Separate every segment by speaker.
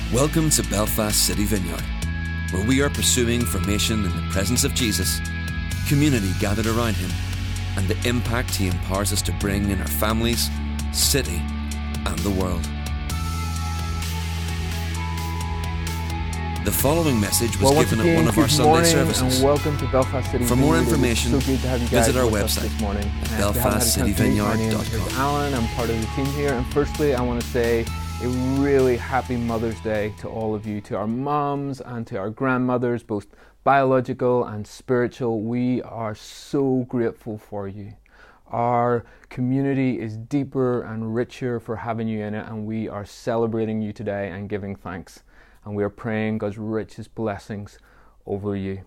Speaker 1: Welcome to Belfast City Vineyard, where we are pursuing formation in the presence of Jesus, community gathered around him, and the impact he empowers us to bring in our families, city, and the world. The following message was given at one of our Sunday services.
Speaker 2: And welcome to Belfast City
Speaker 1: For more information,
Speaker 2: so good to have you guys
Speaker 1: visit our
Speaker 2: with us
Speaker 1: website
Speaker 2: this morning.
Speaker 1: at belfastcityvineyard.com.
Speaker 2: My name is Alan. I'm part of the team here. And firstly, I want to say a really happy Mother's Day to all of you, to our moms and to our grandmothers, both biological and spiritual. We are so grateful for you. Our community is deeper and richer for having you in it, and we are celebrating you today and giving thanks. And we are praying God's richest blessings over you.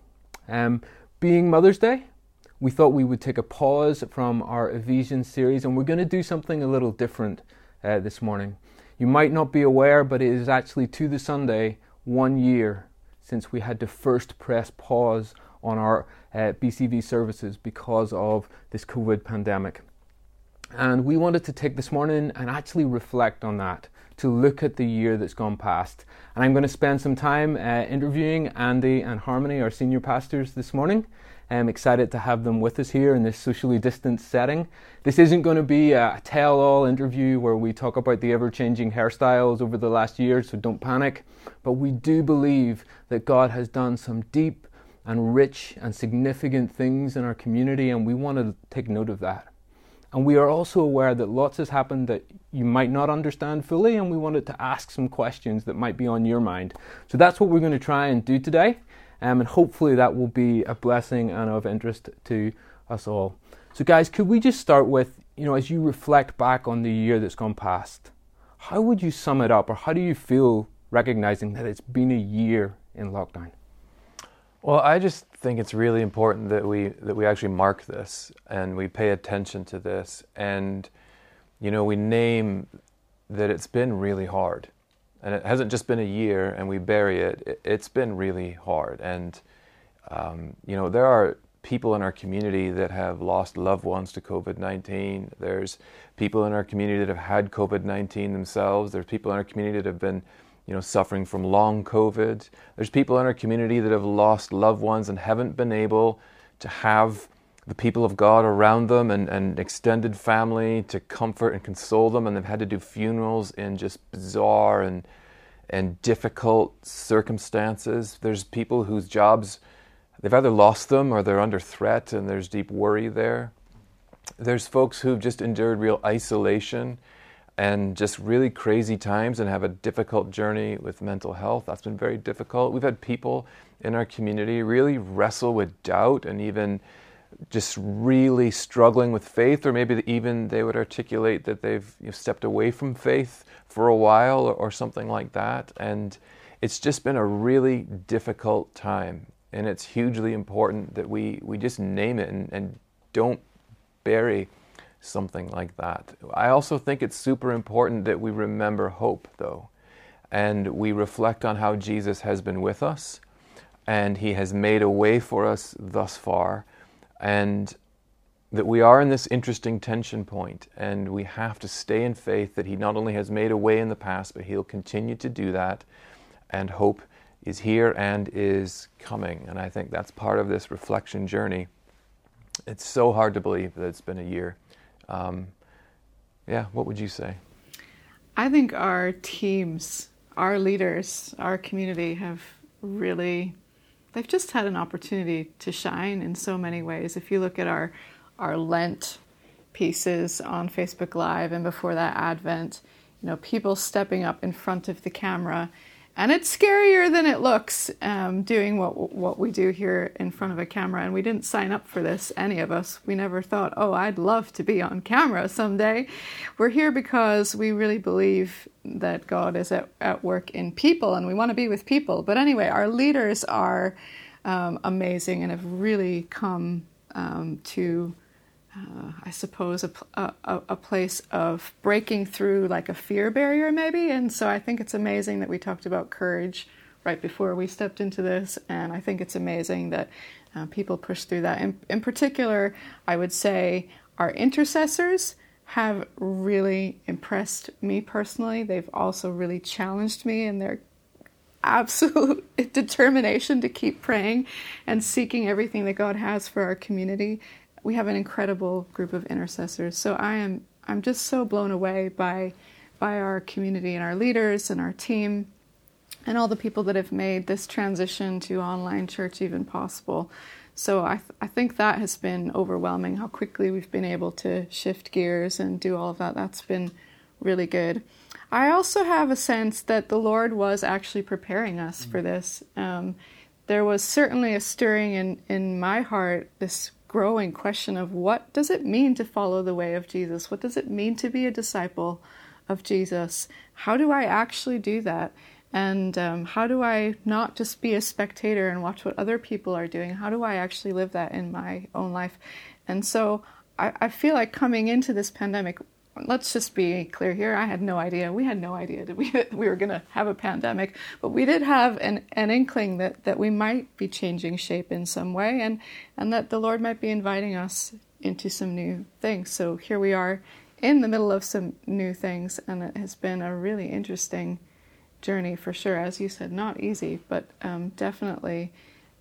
Speaker 2: Being Mother's Day, we thought we would take a pause from our Ephesians series, and we're going to do something a little different this morning. You might not be aware, but it is actually to the Sunday 1 year since we had to first press pause on our BCV services because of this COVID pandemic. And we wanted to take this morning and actually reflect on that, to look at the year that's gone past. And I'm going to spend some time interviewing Andy and Harmony, our senior pastors, this morning. I'm excited to have them with us here in this socially distanced setting. This isn't going to be a tell-all interview where we talk about the ever-changing hairstyles over the last year, so don't panic. But we do believe that God has done some deep and rich and significant things in our community, and we want to take note of that. And we are also aware that lots has happened that you might not understand fully, and we wanted to ask some questions that might be on your mind. So that's what we're going to try and do today, and hopefully that will be a blessing and of interest to us all. So guys, could we just start with, as you reflect back on the year that's gone past, how would you sum it up, or how do you feel recognizing that it's been a year in lockdown?
Speaker 3: Well, I just think it's really important that we actually mark this and we pay attention to this, and we name that it's been really hard, and it hasn't just been a year and we bury it. It's been really hard, and there are people in our community that have lost loved ones to COVID-19. There's people in our community that have had COVID-19 themselves. There's people in our community that have been suffering from long COVID. There's people in our community that have lost loved ones and haven't been able to have the people of God around them and extended family to comfort and console them, and they've had to do funerals in just bizarre and difficult circumstances. There's people whose jobs, they've either lost them or they're under threat, and there's deep worry there. There's folks who've just endured real isolation and just really crazy times and have a difficult journey with mental health. That's been very difficult. We've had people in our community really wrestle with doubt and even just really struggling with faith, or maybe even they would articulate that they've stepped away from faith for a while or something like that. And it's just been a really difficult time. And it's hugely important that we just name it and don't bury something like that. I also think it's super important that we remember hope, though, and we reflect on how Jesus has been with us, and he has made a way for us thus far, and that we are in this interesting tension point, and we have to stay in faith that he not only has made a way in the past, but he'll continue to do that, and hope is here and is coming. And I think that's part of this reflection journey. It's so hard to believe that it's been a year. What would you say?
Speaker 4: I think our teams, our leaders, our community they've just had an opportunity to shine in so many ways. If you look at our Lent pieces on Facebook Live, and before that Advent, people stepping up in front of the camera. And it's scarier than it looks, doing what we do here in front of a camera. And we didn't sign up for this, any of us. We never thought, I'd love to be on camera someday. We're here because we really believe that God is at work in people, and we want to be with people. But anyway, our leaders are amazing and have really come to I suppose, a place of breaking through like a fear barrier maybe. And so I think it's amazing that we talked about courage right before we stepped into this. And I think it's amazing that people push through that. In particular, I would say our intercessors have really impressed me personally. They've also really challenged me in their absolute determination to keep praying and seeking everything that God has for our community. We have an incredible group of intercessors. So I'm just so blown away by our community and our leaders and our team and all the people that have made this transition to online church even possible. So I think that has been overwhelming, how quickly we've been able to shift gears and do all of that. That's been really good. I also have a sense that the Lord was actually preparing us for this. There was certainly a stirring in my heart, this growing question of what does it mean to follow the way of Jesus? What does it mean to be a disciple of Jesus? How do I actually do that? And how do I not just be a spectator and watch what other people are doing? How do I actually live that in my own life? And so I feel like coming into this pandemic, let's just be clear here, I had no idea. We had no idea that we were going to have a pandemic, but we did have an inkling that we might be changing shape in some way and that the Lord might be inviting us into some new things. So here we are in the middle of some new things, and it has been a really interesting journey for sure. As you said, not easy, but definitely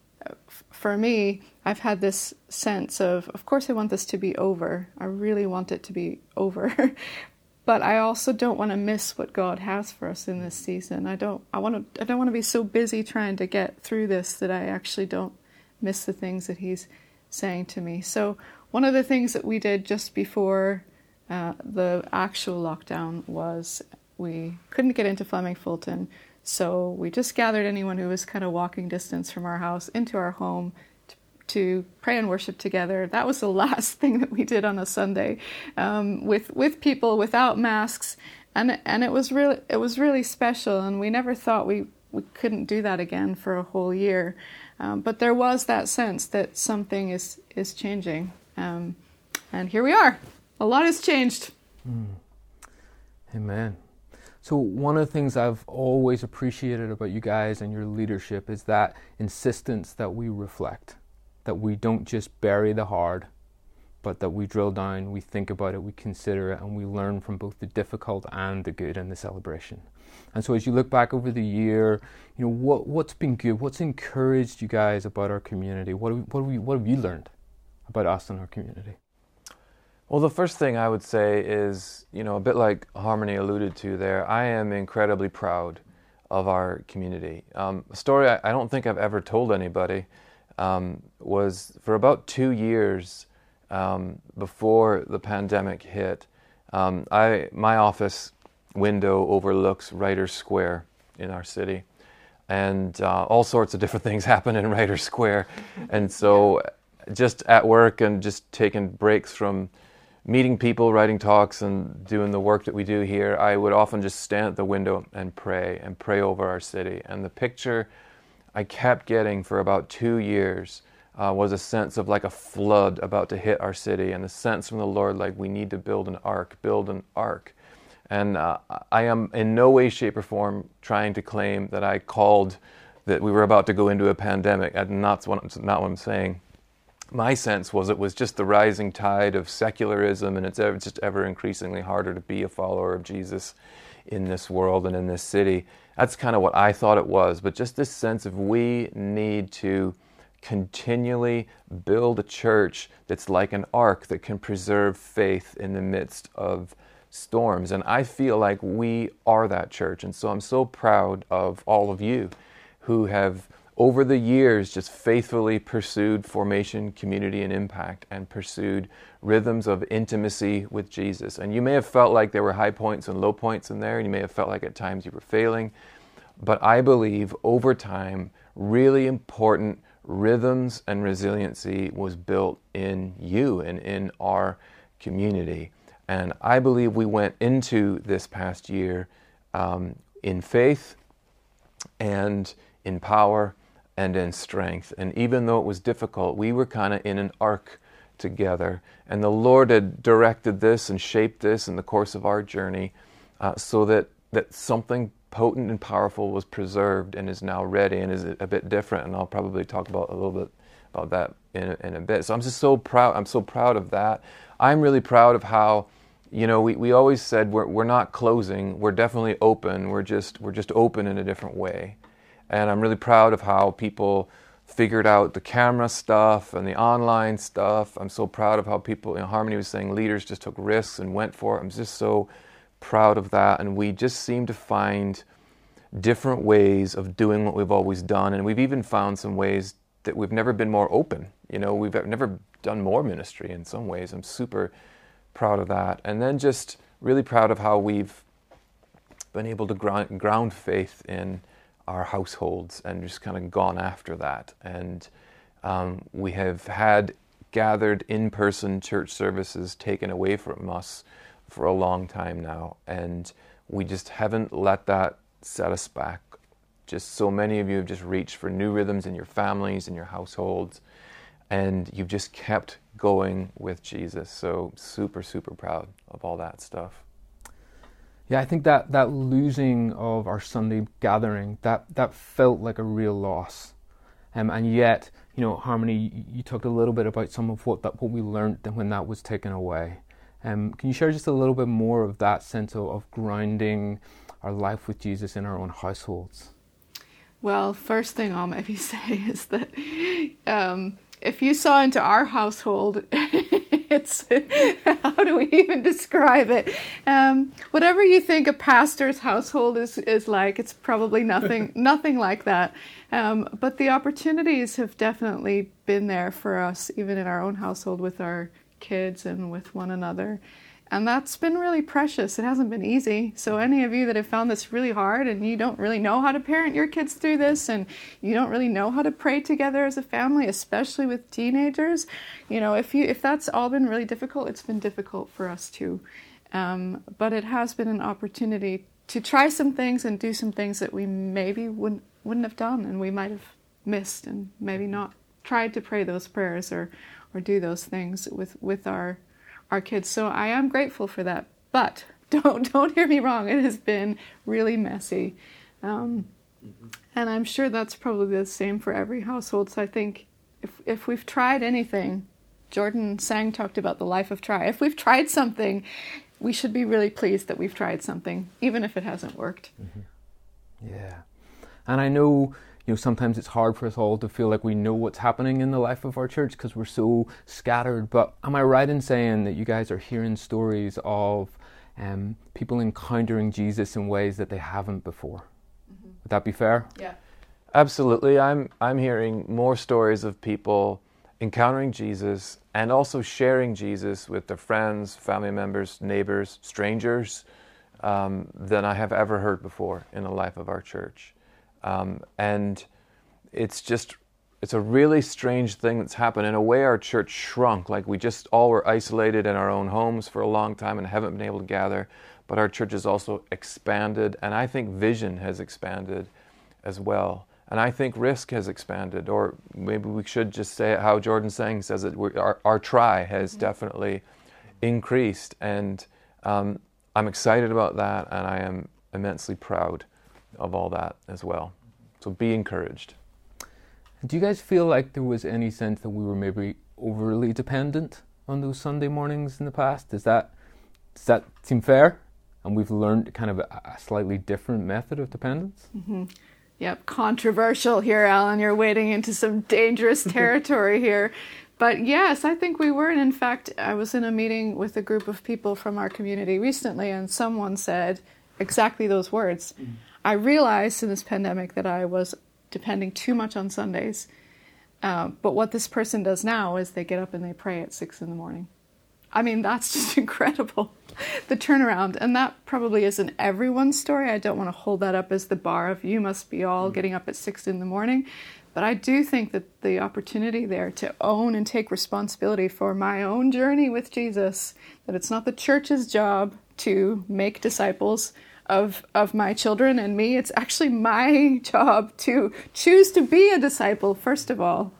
Speaker 4: for me, I've had this sense of course I want this to be over. I really want it to be over. But I also don't want to miss what God has for us in this season. I don't want to be so busy trying to get through this that I actually don't miss the things that He's saying to me. So one of the things that we did just before the actual lockdown was we couldn't get into Fleming Fulton, so we just gathered anyone who was kind of walking distance from our house into our home to pray and worship together. That was the last thing that we did on a Sunday, with people without masks, and it was really special. And we never thought we couldn't do that again for a whole year, but there was that sense that something is changing, and here we are. A lot has changed.
Speaker 2: Amen. So one of the things I've always appreciated about you guys and your leadership is that insistence that we reflect, that we don't just bury the hard, but that we drill down, we think about it, we consider it, and we learn from both the difficult and the good in the celebration. And so as you look back over the year, you know, what's been good, what's encouraged you guys about our community? What have you learned about us and our community?
Speaker 3: Well, the first thing I would say is, you know, a bit like Harmony alluded to there, I am incredibly proud of our community. A story I don't think I've ever told anybody was for about 2 years before the pandemic hit, my office window overlooks Writers Square in our city, and all sorts of different things happen in Writers Square. And so just at work and just taking breaks from meeting people, writing talks, and doing the work that we do here, I would often just stand at the window and pray over our city. And the picture I kept getting for about 2 years was a sense of like a flood about to hit our city, and a sense from the Lord like we need to build an ark. And I am in no way, shape, or form trying to claim that I called that we were about to go into a pandemic. That's not what I'm saying. My sense was it was just the rising tide of secularism, and it's just ever increasingly harder to be a follower of Jesus in this world and in this city. That's kind of what I thought it was, but just this sense of we need to continually build a church that's like an ark that can preserve faith in the midst of storms. And I feel like we are that church. And so I'm so proud of all of you who have over the years just faithfully pursued formation, community, and impact, and pursued rhythms of intimacy with Jesus. And you may have felt like there were high points and low points in there, and you may have felt like at times you were failing. But I believe over time, really important rhythms and resiliency was built in you and in our community. And I believe we went into this past year in faith and in power and in strength. And even though it was difficult, we were kind of in an ark together. And the Lord had directed this and shaped this in the course of our journey so that something potent and powerful was preserved and is now ready and is a bit different. And I'll probably talk about a little bit about that in a bit. So I'm just so proud. I'm so proud of that. I'm really proud of how, you know, we always said we're not closing. We're definitely open. We're just open in a different way. And I'm really proud of how people figured out the camera stuff and the online stuff. I'm so proud of how people, Harmony was saying, leaders just took risks and went for it. I'm just so proud of that. And we just seem to find different ways of doing what we've always done. And we've even found some ways that we've never been more open. We've never done more ministry in some ways. I'm super proud of that. And then just really proud of how we've been able to ground faith in our households and just kind of gone after that. And we have had gathered in-person church services taken away from us for a long time now. And we just haven't let that set us back. Just so many of you have just reached for new rhythms in your families, in your households, and you've just kept going with Jesus. So super, super proud of all that stuff.
Speaker 2: Yeah, I think that losing of our Sunday gathering, that felt like a real loss. And yet, Harmony, you talked a little bit about some of what we learned when that was taken away. Can you share just a little bit more of that sense of grounding our life with Jesus in our own households?
Speaker 4: Well, first thing I'll maybe say is that if you saw into our household, it's how do we even describe it? Whatever you think a pastor's household is like, it's probably nothing like that. But the opportunities have definitely been there for us, even in our own household with our kids and with one another. And that's been really precious. It hasn't been easy. So any of you that have found this really hard and you don't really know how to parent your kids through this and you don't really know how to pray together as a family, especially with teenagers, if that's all been really difficult, it's been difficult for us too. But it has been an opportunity to try some things and do some things that we maybe wouldn't have done and we might have missed and maybe not tried to pray those prayers or do those things with our kids. So I am grateful for that. But don't hear me wrong. It has been really messy. And I'm sure that's probably the same for every household. So I think if we've tried anything, Jordan Sang talked about the life of try. If we've tried something, we should be really pleased that we've tried something, even if it hasn't worked.
Speaker 2: Mm-hmm. Yeah. And I know sometimes it's hard for us all to feel like we know what's happening in the life of our church because we're so scattered. But am I right in saying that you guys are hearing stories of people encountering Jesus in ways that they haven't before? Mm-hmm. Would that be fair?
Speaker 4: Yeah.
Speaker 3: Absolutely. I'm hearing more stories of people encountering Jesus and also sharing Jesus with their friends, family members, neighbors, strangers than I have ever heard before in the life of our church. And it's a really strange thing that's happened. In a way, our church shrunk, like we just all were isolated in our own homes for a long time and haven't been able to gather. But our church has also expanded, and I think vision has expanded as well. And I think risk has expanded, or maybe we should just say it how Jordan Sang says it, our try has definitely increased. And I'm excited about that, and I am immensely proud of all that as well. So be encouraged.
Speaker 2: Do you guys feel like there was any sense that we were maybe overly dependent on those Sunday mornings in the past? Does that seem fair? And we've learned kind of a slightly different method of dependence?
Speaker 4: Mm-hmm. Yep, controversial here, Alan. You're wading into some dangerous territory here. But yes, I think we were. And in fact, I was in a meeting with a group of people from our community recently, and someone said exactly those words. Mm-hmm. I realized in this pandemic that I was depending too much on Sundays. But what this person does now is they get up and they pray at 6 a.m. I mean, that's just incredible, the turnaround. And that probably isn't everyone's story. I don't want to hold that up as the bar of you must be all getting up at 6 a.m. But I do think that the opportunity there to own and take responsibility for my own journey with Jesus, that it's not the church's job to make disciples of my children and me. It's actually my job to choose to be a disciple, first of all.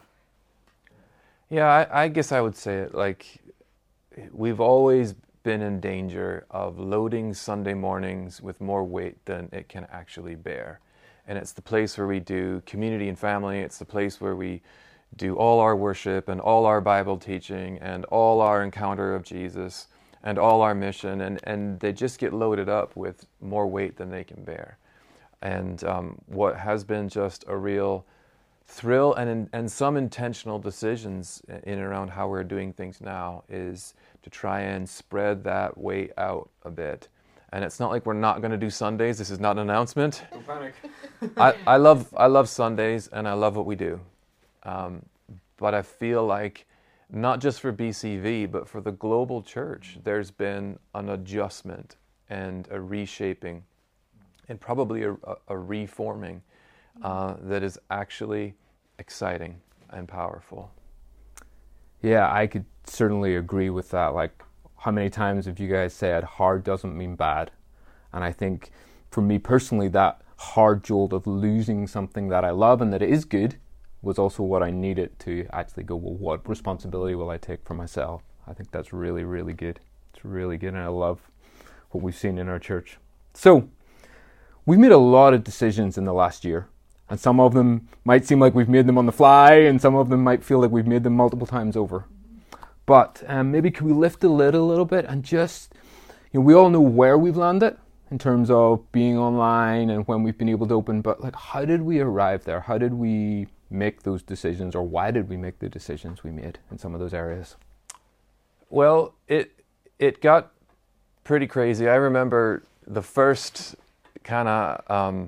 Speaker 3: Yeah, I guess I would say it like we've always been in danger of loading Sunday mornings with more weight than it can actually bear. And it's the place where we do community and family. It's the place where we do all our worship and all our Bible teaching and all our encounter of Jesus and all our mission, and they just get loaded up with more weight than they can bear. And what has been just a real thrill and some intentional decisions in and around how we're doing things now is to try and spread that weight out a bit. And it's not like we're not going to do Sundays. This is not an announcement.
Speaker 2: Don't panic.
Speaker 3: I love Sundays, and I love what we do. But I feel like not just for BCV, but for the global church, there's been an adjustment and a reshaping and probably a reforming that is actually exciting and powerful.
Speaker 2: Yeah, I could certainly agree with that. Like, how many times have you guys said hard doesn't mean bad? And I think for me personally, that hard jolt of losing something that I love and that is good was also what I needed to actually go, well, what responsibility will I take for myself? I think that's really, really good. It's really good, and I love what we've seen in our church. So, we've made a lot of decisions in the last year, and some of them might seem like we've made them on the fly, and some of them might feel like we've made them multiple times over. But maybe could we lift the lid a little bit and just, we all know where we've landed in terms of being online and when we've been able to open, but like, how did we arrive there? How did we make those decisions, or why did we make the decisions we made in some of those areas?
Speaker 3: Well, it got pretty crazy. I remember the first kind of,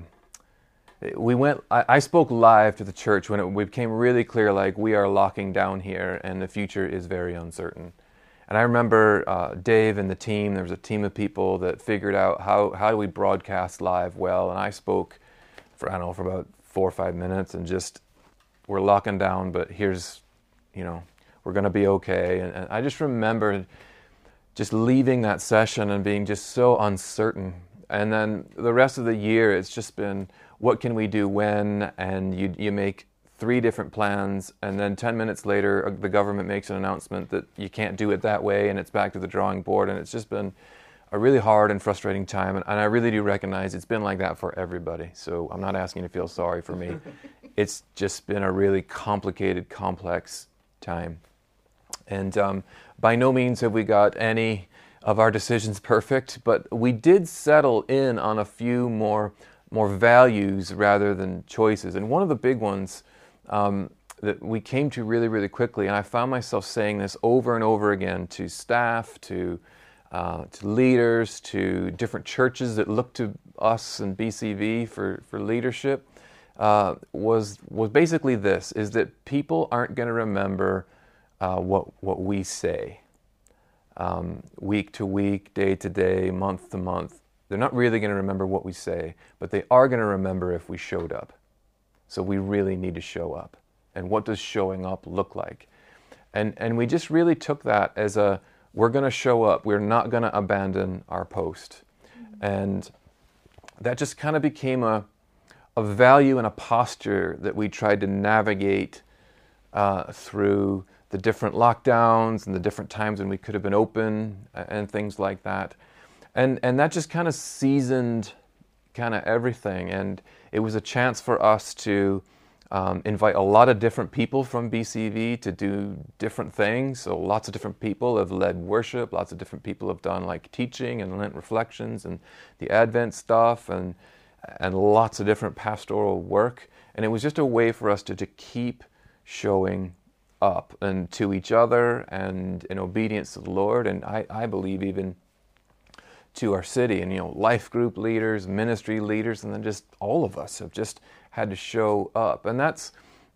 Speaker 3: I spoke live to the church when it became really clear, like, we are locking down here and the future is very uncertain. And I remember Dave and the team, there was a team of people that figured out how do we broadcast live well, and I spoke for about 4 or 5 minutes and just, we're locking down, but here's, we're going to be okay. And I just remember just leaving that session and being just so uncertain. And then the rest of the year, it's just been, what can we do when? And you make 3 different plans, and then 10 minutes later, the government makes an announcement that you can't do it that way, and it's back to the drawing board. And it's just been a really hard and frustrating time. And I really do recognize it's been like that for everybody. So I'm not asking you to feel sorry for me. It's just been a really complicated, complex time. And by no means have we got any of our decisions perfect, but we did settle in on a few more values rather than choices. And one of the big ones that we came to really, really quickly, and I found myself saying this over and over again to staff, to leaders, to different churches that look to us and BCV for leadership, was basically this, is that people aren't going to remember what we say week to week, day to day, month to month. They're not really going to remember what we say, but they are going to remember if we showed up. So we really need to show up. And what does showing up look like? And we just really took that as we're going to show up. We're not going to abandon our post. And that just kind of became a value and a posture that we tried to navigate through the different lockdowns and the different times when we could have been open and things like that. And that just kind of seasoned kind of everything. And it was a chance for us to invite a lot of different people from BCV to do different things. So lots of different people have led worship. Lots of different people have done like teaching and Lent reflections and the Advent stuff and lots of different pastoral work. And it was just a way for us to keep showing up and to each other and in obedience to the Lord. And I believe even to our city and, life group leaders, ministry leaders, and then just all of us have just had to show up. And that's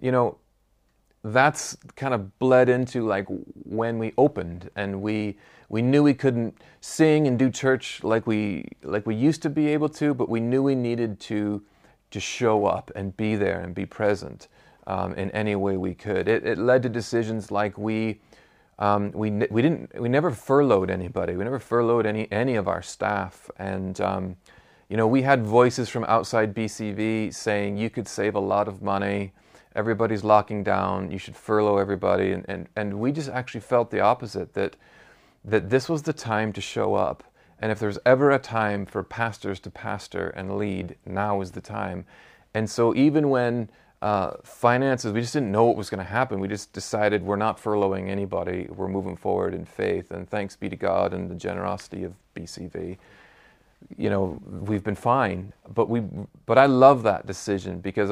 Speaker 3: kind of bled into like when we opened and we knew we couldn't sing and do church like we used to be able to, but we knew we needed to show up and be there and be present in any way we could. It led to decisions like we never furloughed anybody. We never furloughed any of our staff. And, we had voices from outside BCV saying you could save a lot of money. Everybody's locking down. You should furlough everybody. And we just actually felt the opposite, that this was the time to show up. And if there's ever a time for pastors to pastor and lead, now is the time. And so even when finances, we just didn't know what was going to happen. We just decided we're not furloughing anybody. We're moving forward in faith, and thanks be to God and the generosity of BCV. We've been fine. But I love that decision because,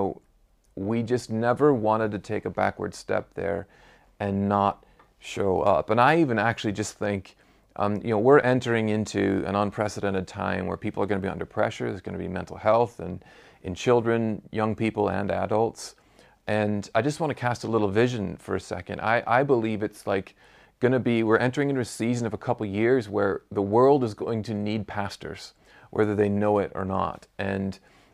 Speaker 3: we just never wanted to take a backward step there and not show up. And I even actually just think, we're entering into an unprecedented time where people are going to be under pressure. There's going to be mental health and in children, young people, and adults. And I just want to cast a little vision for a second. I believe it's like going to be, we're entering into a season of a couple years where the world is going to need pastors, whether they know it or not. And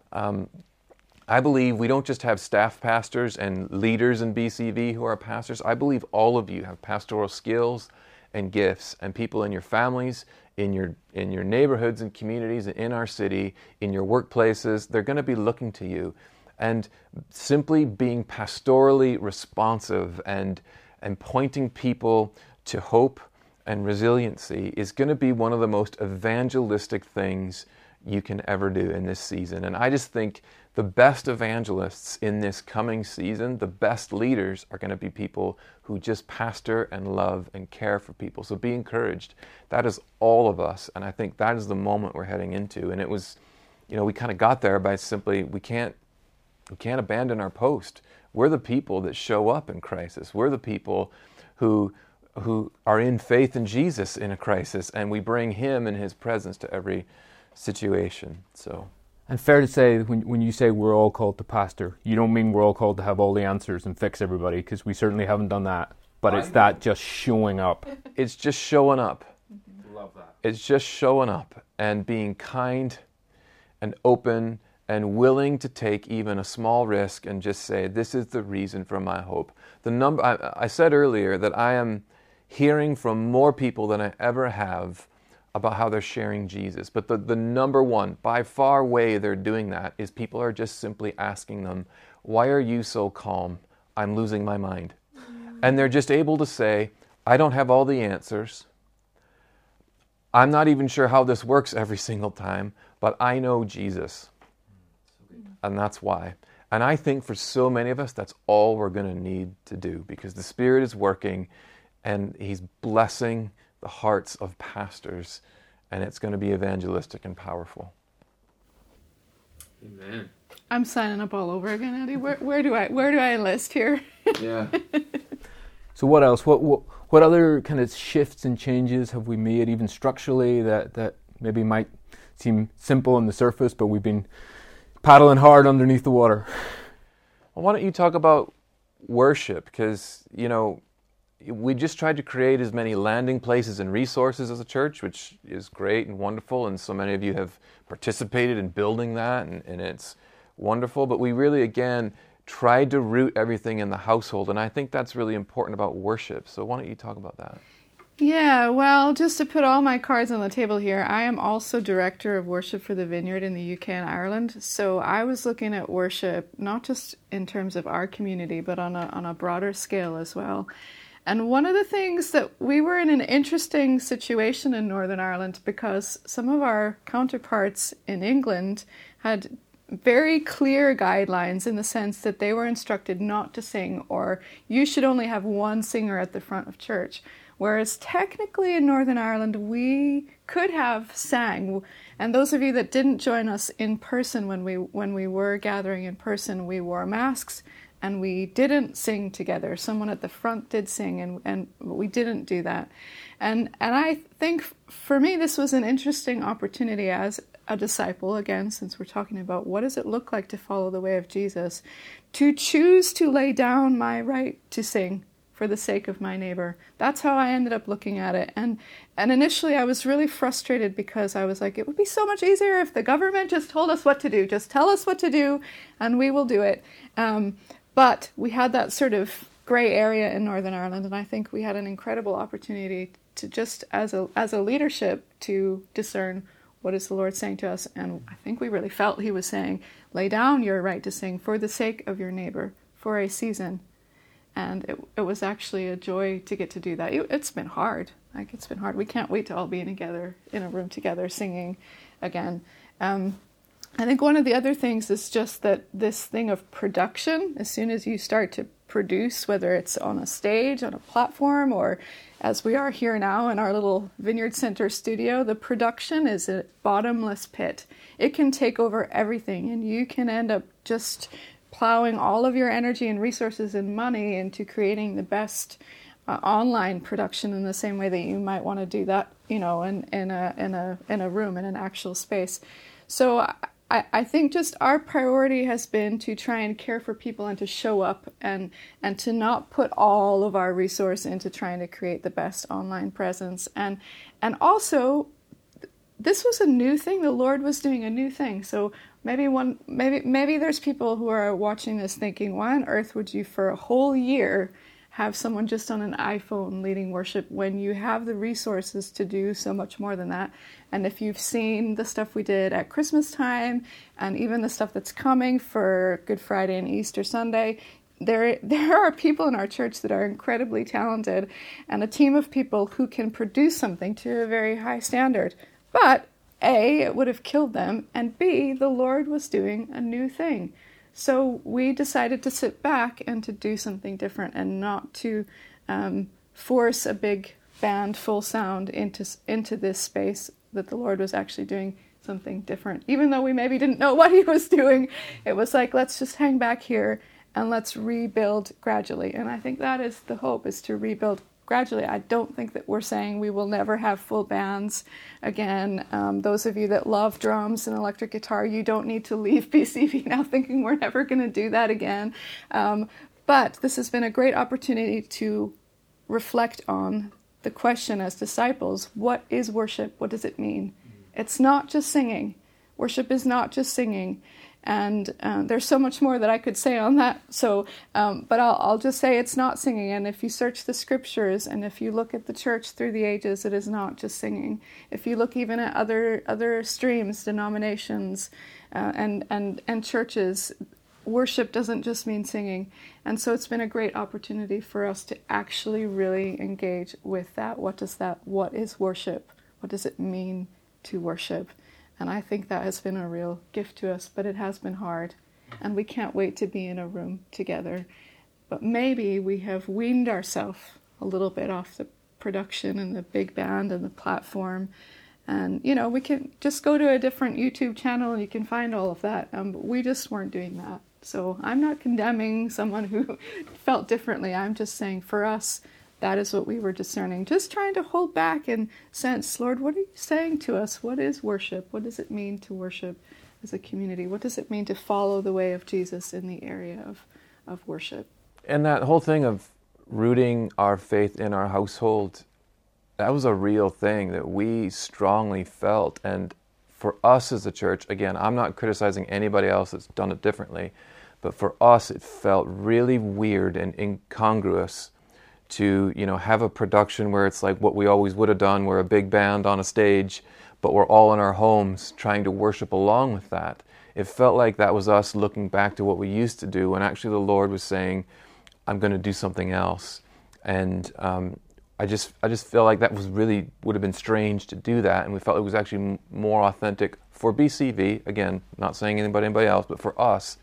Speaker 3: I believe we don't just have staff pastors and leaders in BCV who are pastors. I believe all of you have pastoral skills and gifts, and people in your families, in your neighborhoods and communities, in our city, in your workplaces, they're going to be looking to you. And simply being pastorally responsive and pointing people to hope and resiliency is going to be one of the most evangelistic things you can ever do in this season. And I just think the best evangelists in this coming season, the best leaders, are going to be people who just pastor and love and care for people. So be encouraged. That is all of us. And I think that is the moment we're heading into. And it was, we kind of got there by simply, we can't abandon our post. We're the people that show up in crisis. We're the people who are in faith in Jesus in a crisis, and we bring Him and His presence to every situation. So,
Speaker 2: and fair to say, when you say we're all called to pastor, you don't mean we're all called to have all the answers and fix everybody, because we certainly haven't done that. But it's that just showing up.
Speaker 3: It's just showing up.
Speaker 2: Love that.
Speaker 3: It's just showing up and being kind and open and willing to take even a small risk and just say, this is the reason for my hope. I said earlier that I am hearing from more people than I ever have about how they're sharing Jesus. But the number one, by far way they're doing that, is people are just simply asking them, why are you so calm? I'm losing my mind. And they're just able to say, I don't have all the answers. I'm not even sure how this works every single time, but I know Jesus. And that's why. And I think for so many of us, that's all we're going to need to do, because the Spirit is working and He's blessing the hearts of pastors, and it's going to be evangelistic and powerful.
Speaker 2: Amen.
Speaker 4: I'm signing up all over again, Eddie. Where do I enlist here?
Speaker 3: Yeah.
Speaker 2: So what else? What other kind of shifts and changes have we made, even structurally, that maybe might seem simple on the surface, but we've been paddling hard underneath the water?
Speaker 3: Well, why don't you talk about worship? Because, we just tried to create as many landing places and resources as a church, which is great and wonderful, and so many of you have participated in building that, and it's wonderful. But we really, again, tried to root everything in the household, and I think that's really important about worship. So why don't you talk about that?
Speaker 4: Yeah, well, just to put all my cards on the table here, I am also director of worship for the Vineyard in the UK and Ireland. So I was looking at worship not just in terms of our community, but on a broader scale as well. And one of the things that we were in an interesting situation in Northern Ireland, because some of our counterparts in England had very clear guidelines in the sense that they were instructed not to sing, or you should only have one singer at the front of church. Whereas technically in Northern Ireland, we could have sang. And those of you that didn't join us in person when we were gathering in person, we wore masks and we didn't sing together. Someone at the front did sing, and we didn't do that. And I think for me, this was an interesting opportunity as a disciple, again, since we're talking about what does it look like to follow the way of Jesus, to choose to lay down my right to sing for the sake of my neighbor. That's how I ended up looking at it. And initially I was really frustrated because I was like, it would be so much easier if the government just told us what to do. Just tell us what to do and we will do it. But we had that sort of gray area in Northern Ireland, and I think we had an incredible opportunity to just as a leadership to discern what is the Lord saying to us. And I think we really felt He was saying, lay down your right to sing for the sake of your neighbor for a season. And it was actually a joy to get to do that. It's been hard. It's been hard. We can't wait to all be together in a room together singing again. I think one of the other things is just that this thing of production, as soon as you start to produce, whether it's on a stage, on a platform, or as we are here now in our little Vineyard Center studio, the production is a bottomless pit. It can take over everything, and you can end up just plowing all of your energy and resources and money into creating the best online production in the same way that you might want to do that, in a room, in an actual space. So I think just our priority has been to try and care for people and to show up and to not put all of our resource into trying to create the best online presence. And also, this was a new thing. The Lord was doing a new thing. So maybe there's people who are watching this thinking, why on earth would you for a whole year have someone just on an iPhone leading worship when you have the resources to do so much more than that? And if you've seen the stuff we did at Christmas time and even the stuff that's coming for Good Friday and Easter Sunday, there are people in our church that are incredibly talented and a team of people who can produce something to a very high standard. But A, it would have killed them, and B, the Lord was doing a new thing. So we decided to sit back and to do something different and not to force a big band full sound into this space, that the Lord was actually doing something different. Even though we maybe didn't know what he was doing, it was like, let's just hang back here and let's rebuild gradually. And I think that is the hope, is to rebuild gradually. I don't think that we're saying we will never have full bands again. Those of you that love drums and electric guitar, you don't need to leave BCV now thinking we're never going to do that again. But this has been a great opportunity to reflect on the question as disciples: what is worship? What does it mean? It's not just singing. Worship is not just singing. And there's so much more that I could say on that. So, but I'll just say it's not singing. And if you search the scriptures and if you look at the church through the ages, it is not just singing. If you look even at other streams, denominations, and churches, worship doesn't just mean singing. And so it's been a great opportunity for us to actually really engage with that. What is worship? What does it mean to worship? And I think that has been a real gift to us, but it has been hard. And we can't wait to be in a room together. But maybe we have weaned ourselves a little bit off the production and the big band and the platform. And, we can just go to a different YouTube channel and you can find all of that. But we just weren't doing that. So I'm not condemning someone who felt differently. I'm just saying for us, that is what we were discerning. Just trying to hold back and sense, Lord, what are you saying to us? What is worship? What does it mean to worship as a community? What does it mean to follow the way of Jesus in the area of worship?
Speaker 3: And that whole thing of rooting our faith in our household, that was a real thing that we strongly felt. And for us as a church, again, I'm not criticizing anybody else that's done it differently, but for us it felt really weird and incongruous to have a production where it's like what we always would have done. We're a big band on a stage, but we're all in our homes trying to worship along with that. It felt like that was us looking back to what we used to do, when actually the Lord was saying, I'm going to do something else. And I just feel like that would have been strange to do that, and we felt it was actually more authentic for BCV, again, not saying anything about anybody else, but for us,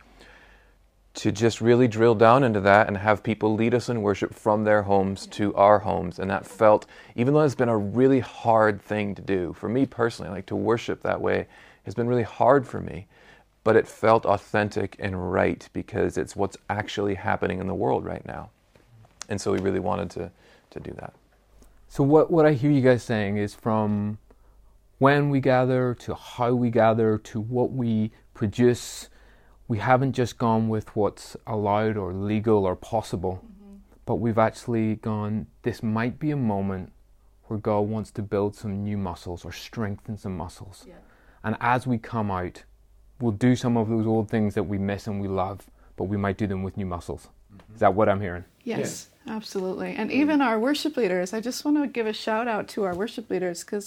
Speaker 3: to just really drill down into that and have people lead us in worship from their homes to our homes. And that felt, even though it's been a really hard thing to do, for me personally, like to worship that way has been really hard for me, but it felt authentic and right because it's what's actually happening in the world right now. And so we really wanted to do that.
Speaker 2: So what I hear you guys saying is, from when we gather to how we gather to what we produce, we haven't just gone with what's allowed or legal or possible, but we've actually gone, this might be a moment where God wants to build some new muscles or strengthen some muscles. Yeah. And as we come out, we'll do some of those old things that we miss and we love, but we might do them with new muscles. Is that what I'm hearing?
Speaker 4: Yes, absolutely. And even our worship leaders, I just want to give a shout out to our worship leaders, because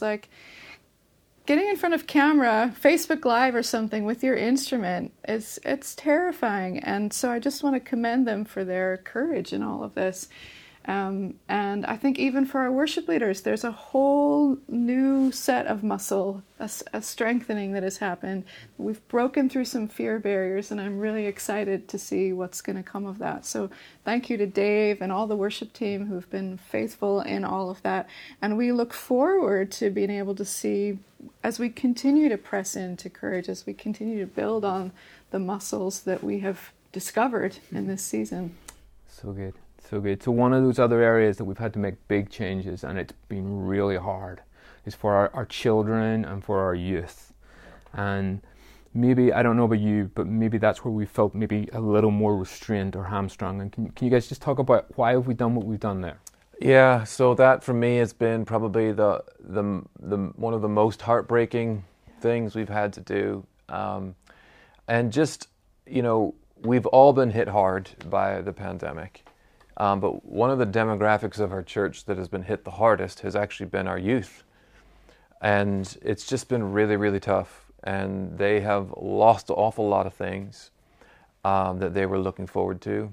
Speaker 4: getting in front of camera, Facebook Live or something with your instrument, it's terrifying. And so I just want to commend them for their courage in all of this. And I think even for our worship leaders, there's a whole new set of muscle, a strengthening that has happened. We've broken through some fear barriers, and I'm really excited to see what's going to come of that. So thank you to Dave and all the worship team who've been faithful in all of that. And we look forward to being able to see, as we continue to press into courage, as we continue to build on the muscles that we have discovered in this season.
Speaker 2: So good. So good. So one of those other areas that we've had to make big changes, and it's been really hard, is for our children and for our youth. And maybe, I don't know about you, but maybe that's where we felt maybe a little more restrained or hamstrung. And can you guys just talk about why have we done what we've done there?
Speaker 3: Yeah, so that for me has been probably the one of the most heartbreaking things we've had to do. And just, we've all been hit hard by the pandemic. But one of the demographics of our church that has been hit the hardest has actually been our youth. And it's just been really, really tough. And they have lost an awful lot of things that they were looking forward to,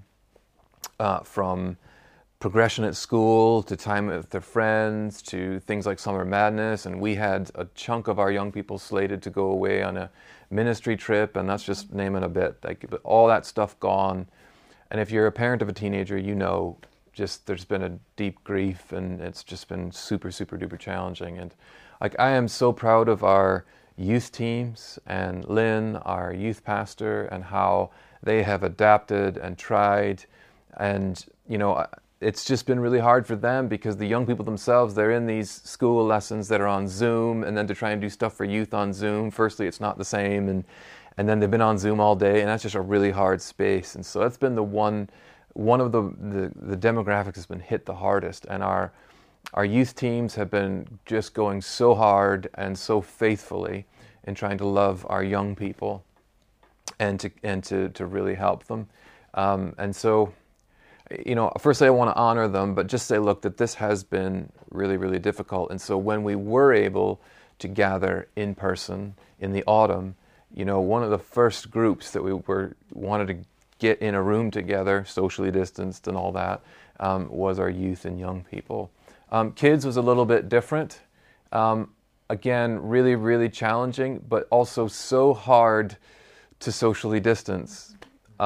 Speaker 3: from progression at school to time with their friends to things like Summer Madness. And we had a chunk of our young people slated to go away on a ministry trip, and that's just naming a bit. Like, all that stuff gone. And if you're a parent of a teenager, just there's been a deep grief, and it's just been super, super duper challenging. And I am so proud of our youth teams and Lynn, our youth pastor, and how they have adapted and tried. And, it's just been really hard for them because the young people themselves, they're in these school lessons that are on Zoom, and then to try and do stuff for youth on Zoom, firstly, it's not the same. And then they've been on Zoom all day, and that's just a really hard space. And so that's been the one of the demographics has been hit the hardest. And our youth teams have been just going so hard and so faithfully in trying to love our young people and to really help them. And so, firstly, I want to honor them, but just say, look, that this has been really, really difficult. And so when we were able to gather in person in the autumn, one of the first groups that we wanted to get in a room together, socially distanced and all that, was our youth and young people. Kids was a little bit different. Again, really, really challenging, but also so hard to socially distance,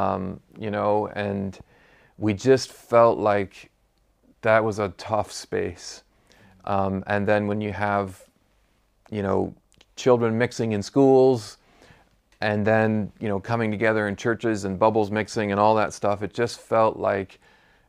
Speaker 3: and we just felt like that was a tough space. And then when you have, children mixing in schools, and then, coming together in churches and bubbles mixing and all that stuff, it just felt like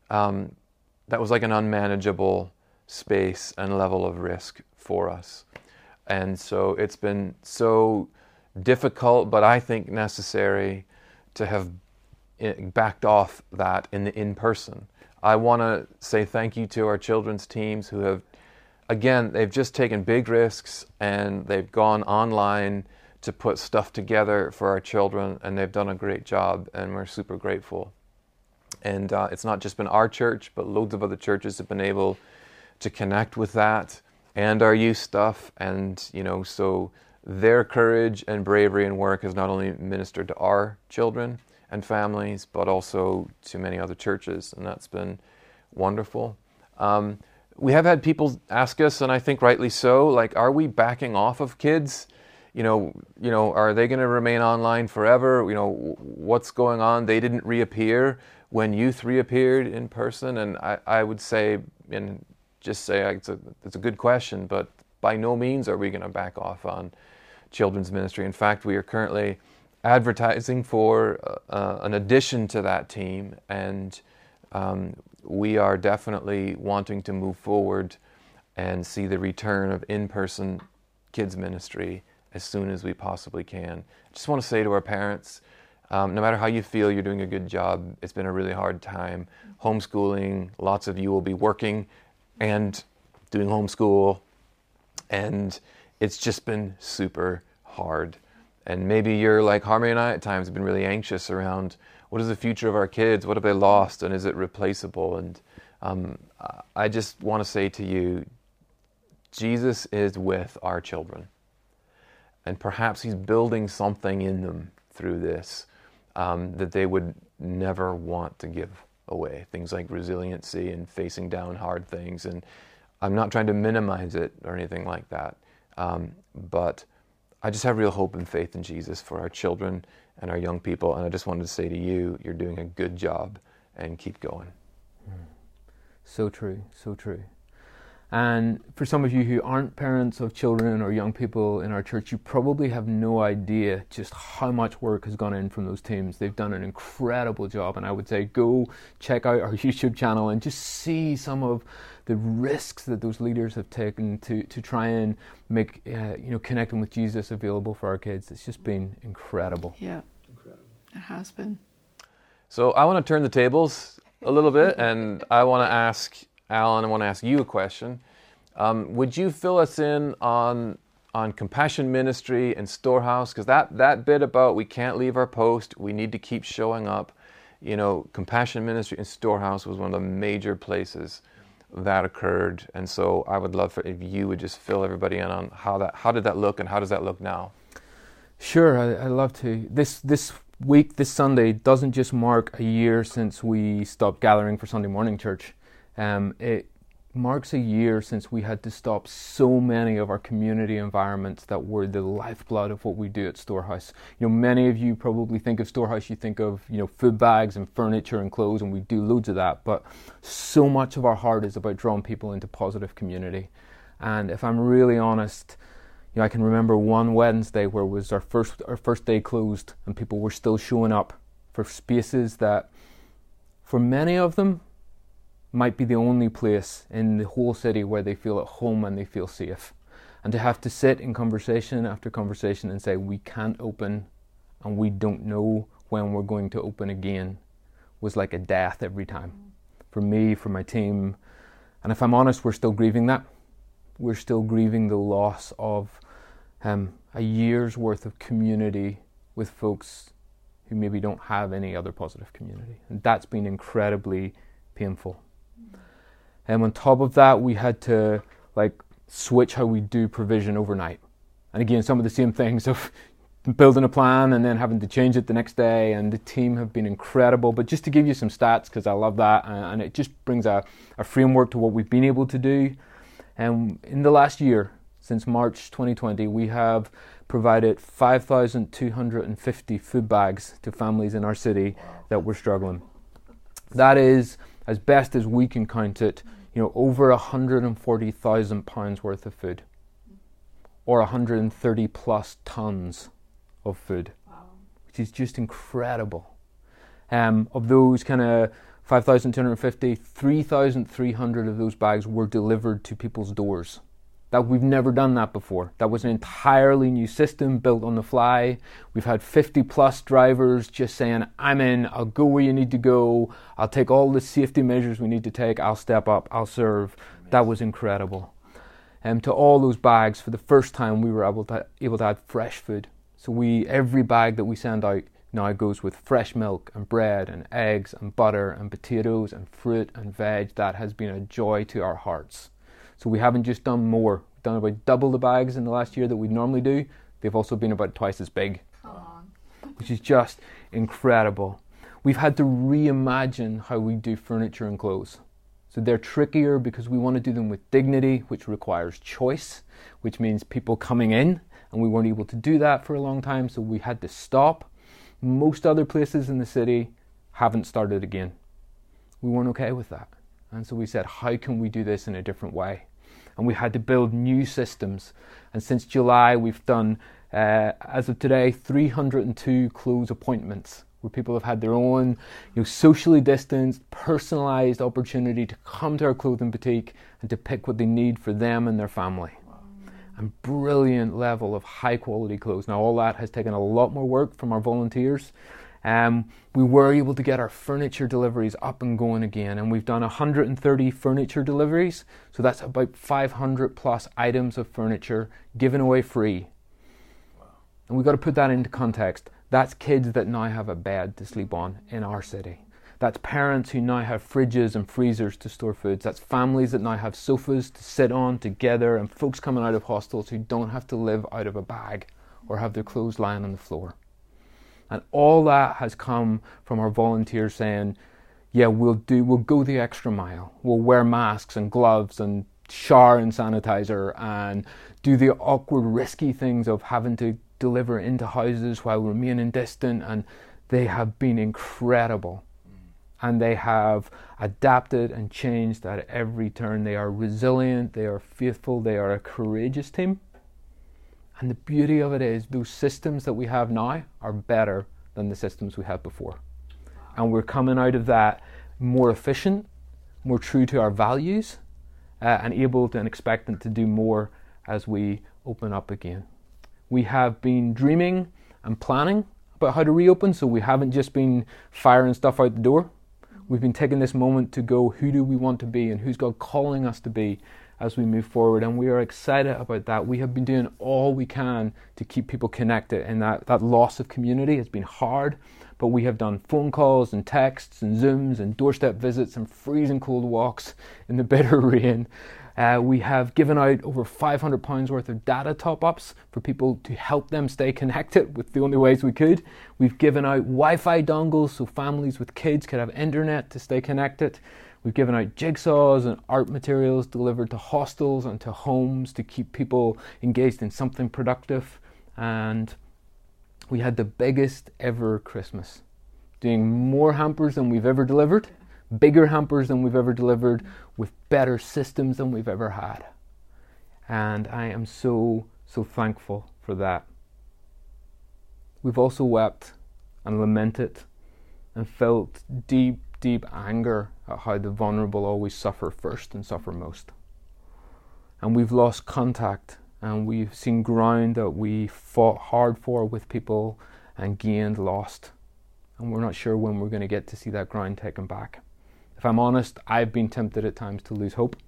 Speaker 3: that was like an unmanageable space and level of risk for us. And so it's been so difficult, but I think necessary to have backed off that in person. I want to say thank you to our children's teams who have, again, they've just taken big risks, and they've gone online to put stuff together for our children, and they've done a great job, and we're super grateful. And it's not just been our church, but loads of other churches have been able to connect with that and our youth stuff. And, so their courage and bravery and work has not only ministered to our children and families, but also to many other churches, and that's been wonderful. We have had people ask us, and I think rightly so, like, are we backing off of kids? Are they going to remain online forever? What's going on? They didn't reappear when youth reappeared in person, and I would say, and just say it's a good question, but by no means are we going to back off on children's ministry. In fact, we are currently advertising for an addition to that team, and we are definitely wanting to move forward and see the return of in-person kids ministry as soon as we possibly can. I just want to say to our parents, no matter how you feel, you're doing a good job. It's been a really hard time. Homeschooling, lots of you will be working and doing homeschool, and it's just been super hard. And maybe you're like Harmony and I at times have been really anxious around what is the future of our kids? What have they lost? And is it replaceable? And I just want to say to you, Jesus is with our children. And perhaps he's building something in them through this that they would never want to give away, things like resiliency and facing down hard things. And I'm not trying to minimize it or anything like that, but I just have real hope and faith in Jesus for our children and our young people. And I just wanted to say to you, you're doing a good job, and keep going.
Speaker 2: So true, so true. And for some of you who aren't parents of children or young people in our church, you probably have no idea just how much work has gone in from those teams. They've done an incredible job, and I would say go check out our YouTube channel and just see some of the risks that those leaders have taken to try and make connecting with Jesus available for our kids. It's just been incredible.
Speaker 4: Yeah, incredible. It has been.
Speaker 3: So I want to turn the tables a little bit, and I want to ask Alan, I want to ask you a question. Would you fill us in on compassion ministry and Storehouse? Because that bit about we can't leave our post, we need to keep showing up. You know, compassion ministry and Storehouse was one of the major places that occurred. And so I would love if you would just fill everybody in on how did that look and how does that look now?
Speaker 2: Sure, I'd love to. This week, this Sunday, doesn't just mark a year since we stopped gathering for Sunday morning church. It marks a year since we had to stop so many of our community environments that were the lifeblood of what we do at Storehouse. You know, many of you probably think of Storehouse, you think of, food bags and furniture and clothes, and we do loads of that, but so much of our heart is about drawing people into positive community. And if I'm really honest, I can remember one Wednesday where it was our first day closed, and people were still showing up for spaces that, for many of them, might be the only place in the whole city where they feel at home and they feel safe. And to have to sit in conversation after conversation and say, we can't open and we don't know when we're going to open again, was like a death every time. For me, for my team. And if I'm honest, we're still grieving that. We're still grieving the loss of a year's worth of community with folks who maybe don't have any other positive community. And that's been incredibly painful. And on top of that, we had to switch how we do provision overnight. And again, some of the same things of building a plan and then having to change it the next day. And the team have been incredible. But just to give you some stats, because I love that, and it just brings a framework to what we've been able to do. And in the last year, since March 2020, we have provided 5,250 food bags to families in our city that were struggling. That is, as best as we can count it, over 140,000 pounds worth of food, or 130 plus tons of food, which is just incredible. Of those kind of 5,250, 3,300 of those bags were delivered to people's doors. That we've never done that before. That was an entirely new system built on the fly. We've had 50 plus drivers just saying, I'm in, I'll go where you need to go, I'll take all the safety measures we need to take, I'll step up, I'll serve. That was incredible. And to all those bags, for the first time, we were able to add fresh food. So every bag that we send out now goes with fresh milk and bread and eggs and butter and potatoes and fruit and veg. That has been a joy to our hearts. So we haven't just done more. We've done about double the bags in the last year that we normally do. They've also been about twice as big, which is just incredible. We've had to reimagine how we do furniture and clothes. So they're trickier because we want to do them with dignity, which requires choice, which means people coming in, and we weren't able to do that for a long time, so we had to stop. Most other places in the city haven't started again. We weren't okay with that. And so we said, how can we do this in a different way? And we had to build new systems. And since July, we've done, as of today, 302 close appointments where people have had their own socially distanced, personalised opportunity to come to our clothing boutique and to pick what they need for them and their family. And brilliant level of high quality clothes. Now all that has taken a lot more work from our volunteers. We were able to get our furniture deliveries up and going again, and we've done 130 furniture deliveries, so that's about 500 plus items of furniture given away free. Wow. And we've got to put that into context. That's kids that now have a bed to sleep on in our city. That's parents who now have fridges and freezers to store foods. That's families that now have sofas to sit on together, and folks coming out of hostels who don't have to live out of a bag or have their clothes lying on the floor. And all that has come from our volunteers saying, yeah, we'll go the extra mile. We'll wear masks and gloves and shower in sanitizer and do the awkward, risky things of having to deliver into houses while remaining distant, and they have been incredible. And they have adapted and changed at every turn. They are resilient, they are faithful, they are a courageous team. And the beauty of it is those systems that we have now are better than the systems we had before. And we're coming out of that more efficient, more true to our values, and able to and expectant to do more as we open up again. We have been dreaming and planning about how to reopen, so we haven't just been firing stuff out the door. We've been taking this moment to go, who do we want to be and who's God calling us to be as we move forward, and we are excited about that. We have been doing all we can to keep people connected, and that loss of community has been hard, but we have done phone calls and texts and Zooms and doorstep visits and freezing cold walks in the bitter rain. We have given out over £500 worth of data top-ups for people to help them stay connected with the only ways we could. We've given out Wi-Fi dongles so families with kids could have internet to stay connected. We've given out jigsaws and art materials delivered to hostels and to homes to keep people engaged in something productive. And we had the biggest ever Christmas, doing more hampers than we've ever delivered, bigger hampers than we've ever delivered, with better systems than we've ever had. And I am so thankful for that. We've also wept and lamented and felt deep anger at how the vulnerable always suffer first and suffer most. And we've lost contact, and we've seen ground that we fought hard for with people and gained lost. And we're not sure when we're going to get to see that ground taken back. If I'm honest, I've been tempted at times to lose hope.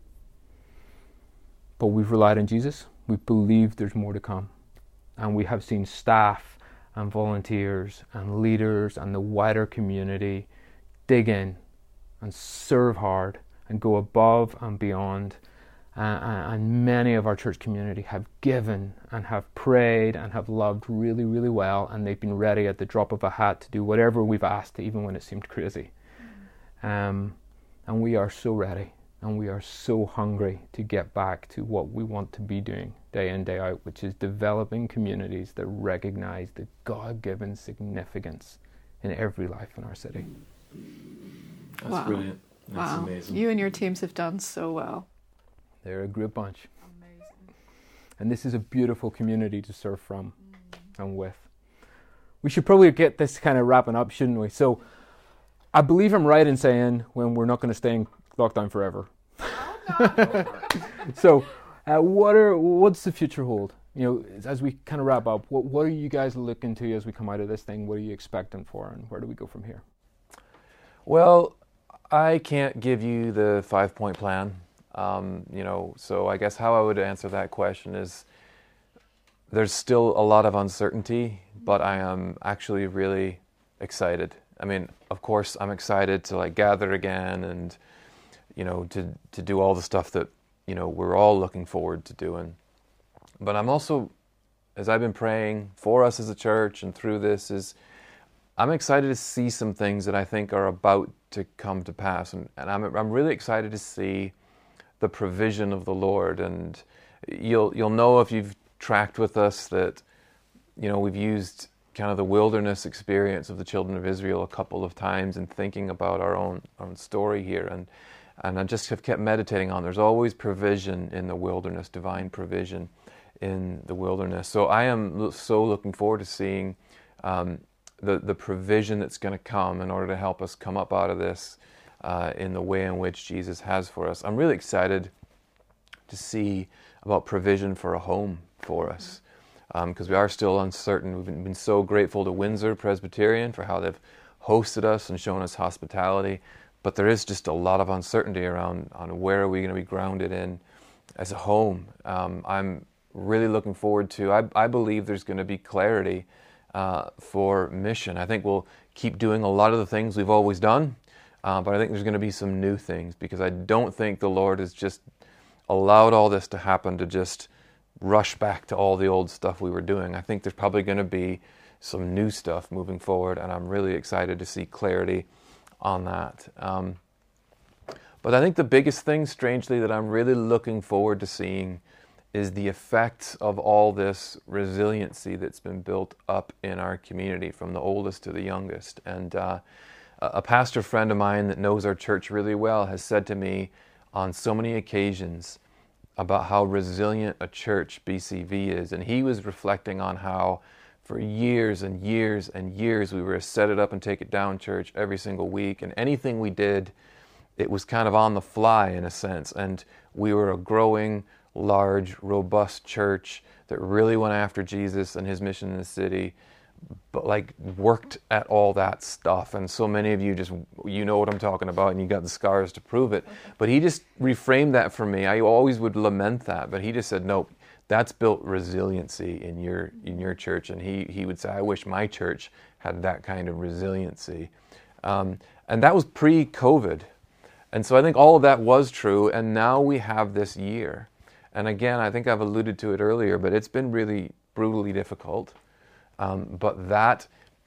Speaker 2: But we've relied on Jesus. We've believed there's more to come. And we have seen staff and volunteers and leaders and the wider community dig in and serve hard and go above and beyond. And many of our church community have given and have prayed and have loved really, really well. And they've been ready at the drop of a hat to do whatever we've asked, even when it seemed crazy. And we are so ready, and we are so hungry to get back to what we want to be doing day in, day out, which is developing communities that recognize the God-given significance in every life in our city.
Speaker 3: That's brilliant. That's amazing.
Speaker 4: You and your teams have done so well.
Speaker 2: They're a great bunch.
Speaker 4: Amazing.
Speaker 2: And this is a beautiful community to serve from and with. We should probably get this kind of wrapping up, shouldn't we? So I believe I'm right in saying when we're not going to stay in lockdown forever.
Speaker 4: Oh, no.
Speaker 2: So what's the future hold? You know, as we kind of wrap up, what are you guys looking to as we come out of this thing? What are you expecting for, and where do we go from here?
Speaker 3: Well, I can't give you the 5-point plan. So I guess how I would answer that question is there's still a lot of uncertainty, but I am actually really excited. I mean, of course, I'm excited to gather again and, to do all the stuff that, we're all looking forward to doing. But I'm also, as I've been praying for us as a church and through this, I'm excited to see some things that I think are about to come to pass. And I'm really excited to see the provision of the Lord. And you'll know if you've tracked with us that, we've used kind of the wilderness experience of the children of Israel a couple of times in thinking about our own story here. And I just have kept meditating on there's always provision in the wilderness, divine provision in the wilderness. So I am so looking forward to seeing the provision that's going to come in order to help us come up out of this in the way in which Jesus has for us. I'm really excited to see about provision for a home for us. Because we are still uncertain. We've been so grateful to Windsor Presbyterian for how they've hosted us and shown us hospitality, but there is just a lot of uncertainty around on where are we going to be grounded in as a home. I'm really looking forward to, I believe there's going to be clarity for mission. I think we'll keep doing a lot of the things we've always done, but I think there's going to be some new things, because I don't think the Lord has just allowed all this to happen to just rush back to all the old stuff we were doing. I think there's probably going to be some new stuff moving forward, and I'm really excited to see clarity on that. But I think the biggest thing, strangely, that I'm really looking forward to seeing is the effects of all this resiliency that's been built up in our community, from the oldest to the youngest. And a pastor friend of mine that knows our church really well has said to me on so many occasions about how resilient a church BCV is. And he was reflecting on how for years and years and years we were a set it up and take it down church every single week. And anything we did, it was kind of on the fly in a sense. And we were a growing, large, robust church that really went after Jesus and his mission in the city, but like worked at all that stuff. And so many of you just, you know what I'm talking about, and you got the scars to prove it. But he just reframed that for me. I always would lament that, but he just said, nope, that's built resiliency in your church. And he would say, I wish my church had that kind of resiliency. And that was pre-COVID. And so I think all of that was true, and now we have this year. And again, I think I've alluded to it earlier, but it's been really brutally difficult. But that,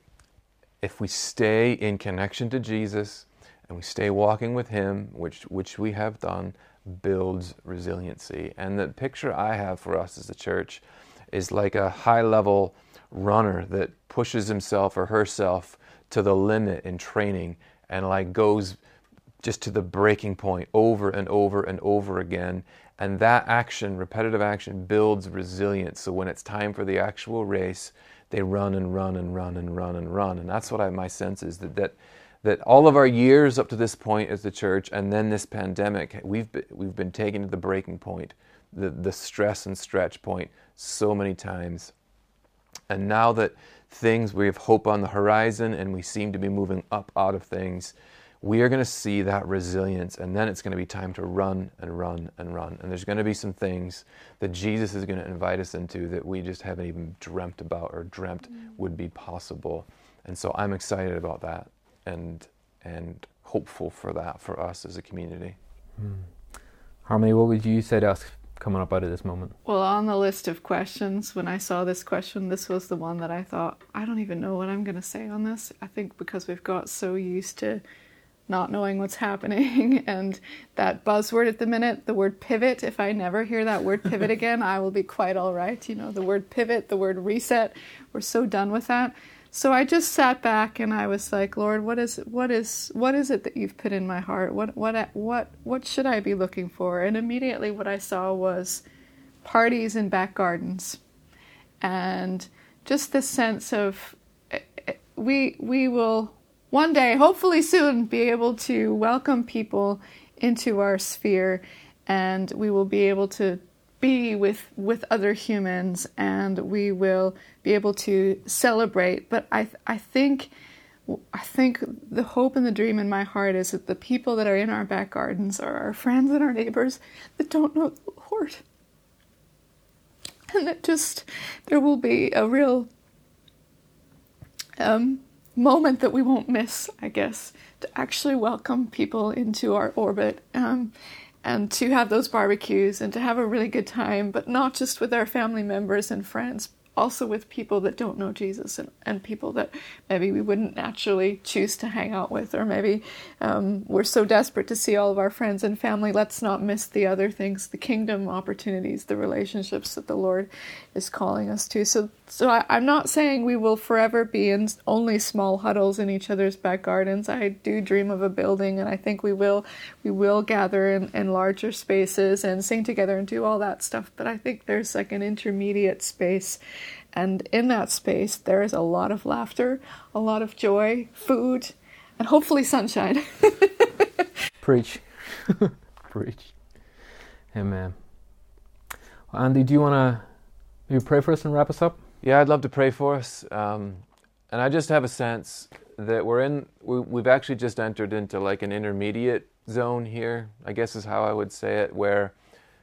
Speaker 3: if we stay in connection to Jesus and we stay walking with him, which we have done, builds resiliency. And the picture I have for us as a church is like a high-level runner that pushes himself or herself to the limit in training and like goes just to the breaking point over and over and over again. And that action, repetitive action, builds resilience. So when it's time for the actual race, they run and run and run and run and run. And that's what my sense is, that all of our years up to this point as the church, and then this pandemic, we've been taken to the breaking point, the stress and stretch point so many times. And now that we have hope on the horizon and we seem to be moving up out of things, we are going to see that resilience, and then it's going to be time to run and run and run. And there's going to be some things that Jesus is going to invite us into that we just haven't even dreamt about or dreamt would be possible. And so I'm excited about that and hopeful for that for us as a community.
Speaker 2: Harmony, what would you say to us coming up out of this moment?
Speaker 4: Well, on the list of questions, when I saw this question, this was the one that I thought, I don't even know what I'm going to say on this. I think because we've got so used to not knowing what's happening, and that buzzword at the minute, the word pivot. If I never hear that word pivot again, I will be quite all right. You know, the word pivot, the word reset, we're so done with that. So I just sat back and I was like, Lord, what is it that you've put in my heart? What should I be looking for? And immediately what I saw was parties in back gardens, and just this sense of we will one day, hopefully soon, be able to welcome people into our sphere, and we will be able to be with other humans, and we will be able to celebrate. But I think the hope and the dream in my heart is that the people that are in our back gardens are our friends and our neighbors that don't know the Lord. And that just there will be a real moment that we won't miss, I guess, to actually welcome people into our orbit, and to have those barbecues and to have a really good time, but not just with our family members and friends, also with people that don't know Jesus, and people that maybe we wouldn't naturally choose to hang out with, or maybe we're so desperate to see all of our friends and family, let's not miss the other things, the kingdom opportunities, the relationships that the Lord is calling us to. So I'm not saying we will forever be in only small huddles in each other's back gardens. I do dream of a building, and I think we will gather in larger spaces and sing together and do all that stuff. But I think there's like an intermediate space, and in that space there is a lot of laughter, a lot of joy, food, and hopefully sunshine.
Speaker 2: Preach. Preach. Amen. Well, Andy, do you want to maybe pray for us and wrap us up?
Speaker 3: Yeah, I'd love to pray for us. And I just have a sense that we've actually just entered into like an intermediate zone here, I guess is how I would say it, where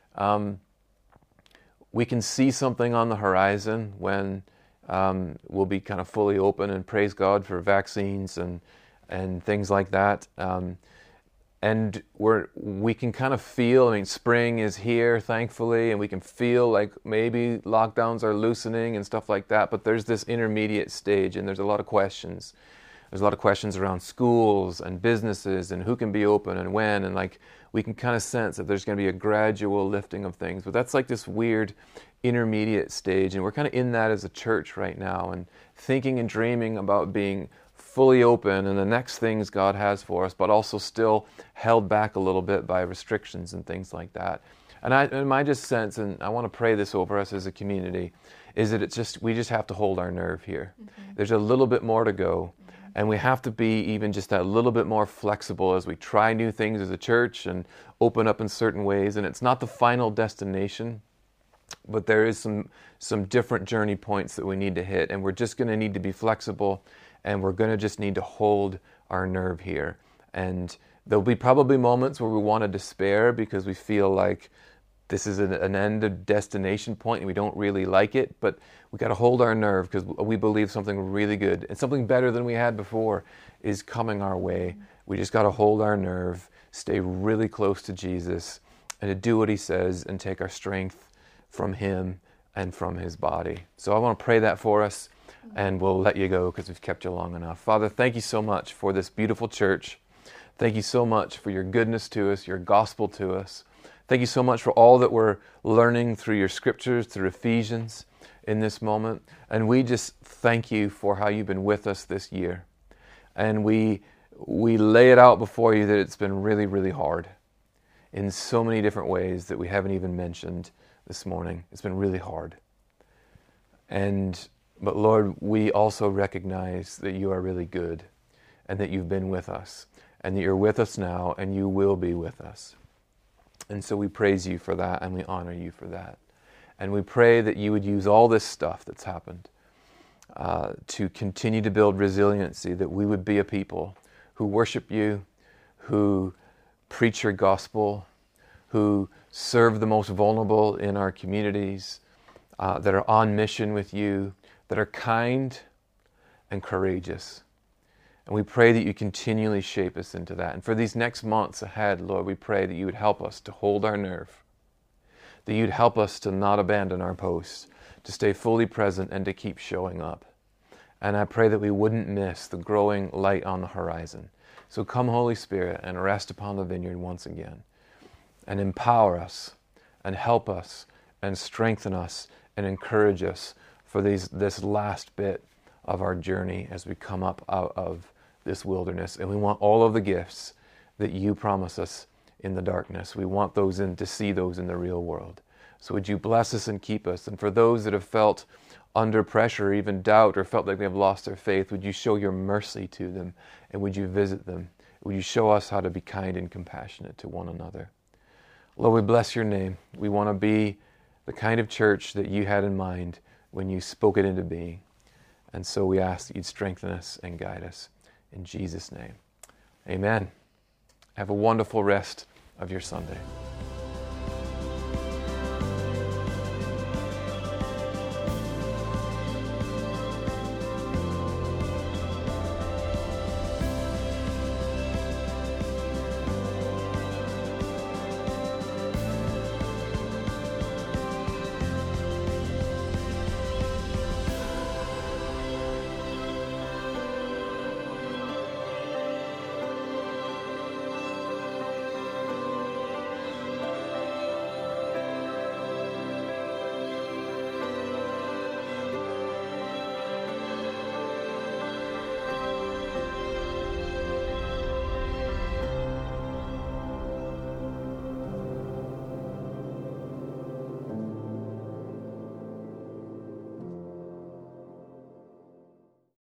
Speaker 3: we can see something on the horizon when we'll be kind of fully open, and praise God for vaccines and things like that. And we can kind of feel, I mean, spring is here, thankfully, and we can feel like maybe lockdowns are loosening and stuff like that, but there's this intermediate stage, and there's a lot of questions there's a lot of questions around schools and businesses and who can be open and when, and like we can kind of sense that there's going to be a gradual lifting of things, but that's like this weird intermediate stage, and we're kind of in that as a church right now, and thinking and dreaming about being fully open and the next things God has for us, but also still held back a little bit by restrictions and things like that. And my just sense, and I want to pray this over us as a community, is that we just have to hold our nerve here. Mm-hmm. There's a little bit more to go, and we have to be even just that little bit more flexible as we try new things as a church and open up in certain ways. And it's not the final destination, but there is some different journey points that we need to hit, and we're just going to need to be flexible, and we're going to just need to hold our nerve here. And there'll be probably moments where we want to despair because we feel like this is an end of destination point and we don't really like it, but we got to hold our nerve because we believe something really good and something better than we had before is coming our way. We just got to hold our nerve, stay really close to Jesus, and to do what he says and take our strength from him and from his body. So I want to pray that for us, and we'll let you go because we've kept you long enough. Father, thank you so much for this beautiful church. Thank you so much for your goodness to us, your gospel to us. Thank you so much for all that we're learning through your scriptures, through Ephesians in this moment. And we just thank you for how you've been with us this year. And we lay it out before you that it's been really, really hard in so many different ways that we haven't even mentioned this morning. It's been really hard. But Lord, we also recognize that you are really good and that you've been with us and that you're with us now and you will be with us. And so we praise you for that and we honor you for that. And we pray that you would use all this stuff that's happened to continue to build resiliency, that we would be a people who worship you, who preach your gospel, who serve the most vulnerable in our communities, that are on mission with you, that are kind and courageous. And we pray that you continually shape us into that. And for these next months ahead, Lord, we pray that you would help us to hold our nerve, that you'd help us to not abandon our posts, to stay fully present and to keep showing up. And I pray that we wouldn't miss the growing light on the horizon. So come, Holy Spirit, and rest upon the vineyard once again, and empower us, and help us, and strengthen us, and encourage us for this last bit of our journey as we come up out of this wilderness. And we want all of the gifts that you promise us in the darkness. We want those to see those in the real world. So would you bless us and keep us? And for those that have felt under pressure, or even doubt, or felt like they have lost their faith, would you show your mercy to them? And would you visit them? Would you show us how to be kind and compassionate to one another? Lord, we bless your name. We want to be the kind of church that you had in mind when you spoke it into being. And so we ask that you'd strengthen us and guide us. In Jesus' name, amen. Have a wonderful rest of your Sunday.